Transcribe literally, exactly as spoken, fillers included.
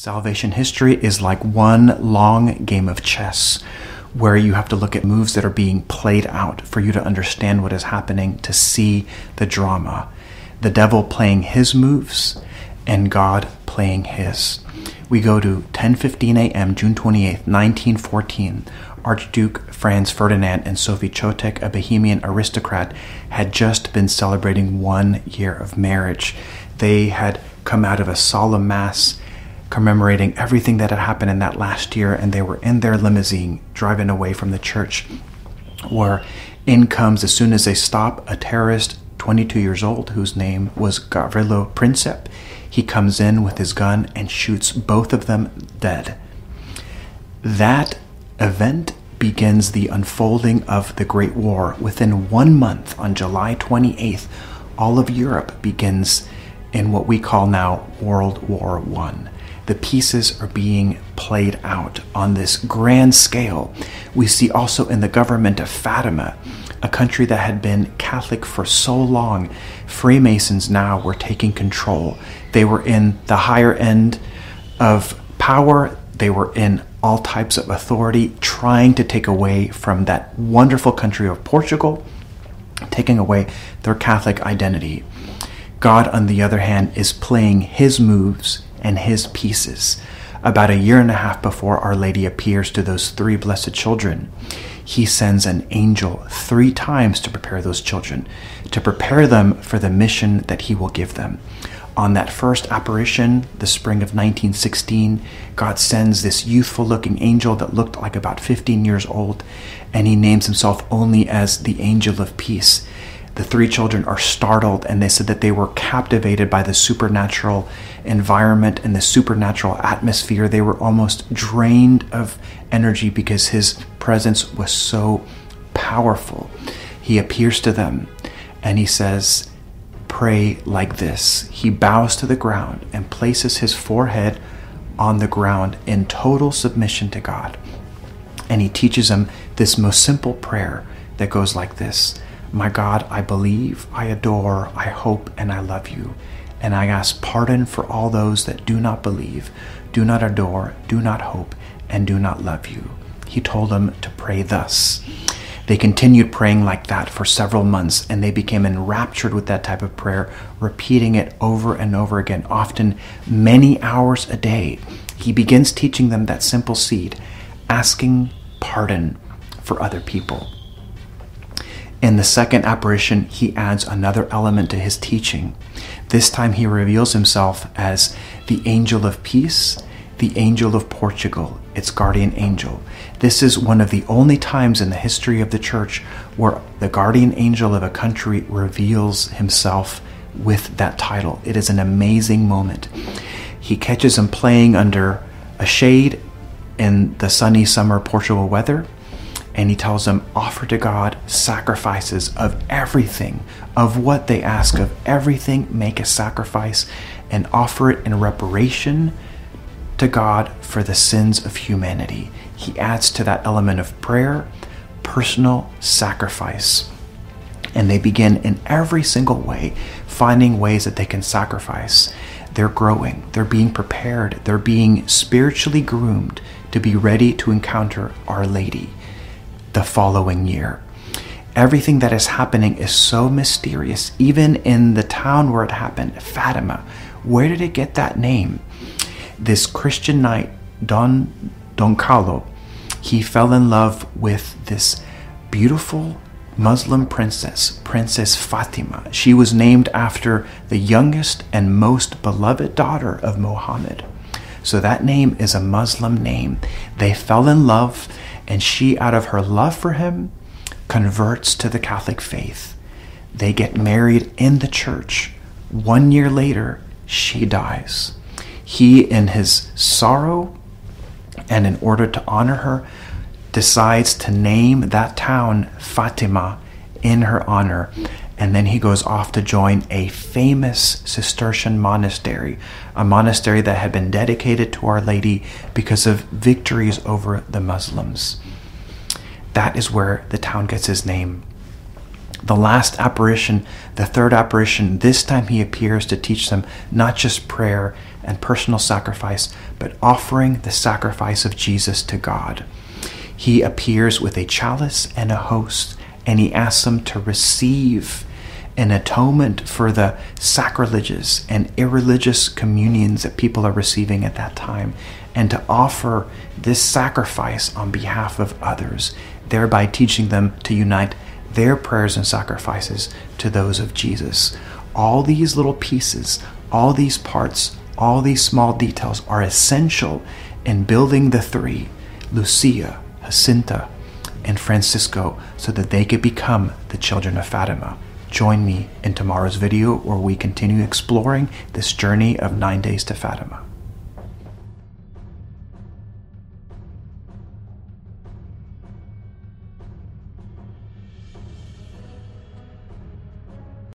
Salvation history is like one long game of chess where you have to look at moves that are being played out for you to understand what is happening, to see the drama. The devil playing his moves and God playing his. We go to ten fifteen a.m., June twenty-eighth, nineteen fourteen. Archduke Franz Ferdinand and Sophie Chotek, a Bohemian aristocrat, had just been celebrating one year of marriage. They had come out of a solemn mass commemorating everything that had happened in that last year, and they were in their limousine driving away from the church, where in comes, as soon as they stop, a terrorist, twenty-two years old, whose name was Gavrilo Princip. He comes in with his gun and shoots both of them dead. That event begins the unfolding of the Great War. Within one month, on July twenty-eighth, all of Europe begins in what we call now World War One. The pieces are being played out on this grand scale. We see also in the government of Fatima, a country that had been Catholic for so long, Freemasons now were taking control. They were in the higher end of power. They were in all types of authority, trying to take away from that wonderful country of Portugal, taking away their Catholic identity. God, on the other hand, is playing his moves and his pieces. About a year and a half before Our Lady appears to those three blessed children, he sends an angel three times to prepare those children, to prepare them for the mission that he will give them. On that first apparition, the spring of nineteen sixteen, God sends this youthful-looking angel that looked like about fifteen years old, and he names himself only as the Angel of Peace. The three children are startled, and they said that they were captivated by the supernatural environment and the supernatural atmosphere. They were almost drained of energy because his presence was so powerful. He appears to them, and he says, "Pray like this." He bows to the ground and places his forehead on the ground in total submission to God. And he teaches them this most simple prayer that goes like this: "My God, I believe, I adore, I hope, and I love you. And I ask pardon for all those that do not believe, do not adore, do not hope, and do not love you." He told them to pray thus. They continued praying like that for several months, and they became enraptured with that type of prayer, repeating it over and over again, often many hours a day. He begins teaching them that simple seed, asking pardon for other people. In the second apparition, he adds another element to his teaching. This time he reveals himself as the Angel of Peace, the Angel of Portugal, its guardian angel. This is one of the only times in the history of the church where the guardian angel of a country reveals himself with that title. It is an amazing moment. He catches him playing under a shade in the sunny summer Portugal weather, and he tells them, offer to God sacrifices of everything, of what they ask of everything, make a sacrifice and offer it in reparation to God for the sins of humanity. He adds to that element of prayer, personal sacrifice. And they begin in every single way, finding ways that they can sacrifice. They're growing, they're being prepared, they're being spiritually groomed to be ready to encounter Our Lady the following year. Everything that is happening is so mysterious, even in the town where it happened, Fatima. Where did it get that name? This Christian knight, Don Don Carlo, he fell in love with this beautiful Muslim princess, Princess Fatima. She was named after the youngest and most beloved daughter of Muhammad. So that name is a Muslim name. They fell in love, and she, out of her love for him, converts to the Catholic faith. They get married in the church. One year later, she dies. He, in his sorrow and in order to honor her, decides to name that town Fatima in her honor. And then he goes off to join a famous Cistercian monastery, a monastery that had been dedicated to Our Lady because of victories over the Muslims. That is where the town gets his name. The last apparition, the third apparition, this time he appears to teach them not just prayer and personal sacrifice, but offering the sacrifice of Jesus to God. He appears with a chalice and a host, and he asks them to receive an atonement for the sacrilegious and irreligious communions that people are receiving at that time, and to offer this sacrifice on behalf of others, thereby teaching them to unite their prayers and sacrifices to those of Jesus. All these little pieces, all these parts, all these small details are essential in building the three, Lucia, Jacinta, and Francisco, so that they could become the children of Fatima. Join me in tomorrow's video where we continue exploring this journey of nine days to Fatima.